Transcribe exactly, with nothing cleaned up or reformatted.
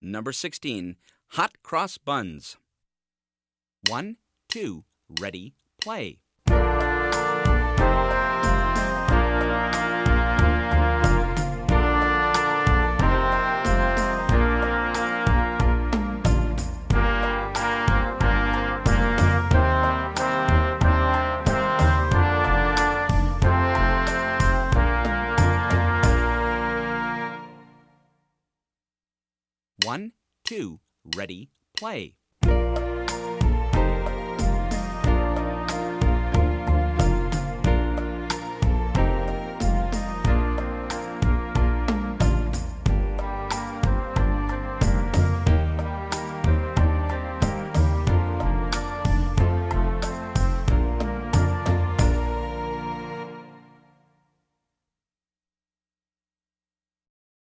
Number sixteen, hot cross buns. One, two, ready, play. One, two, ready, play.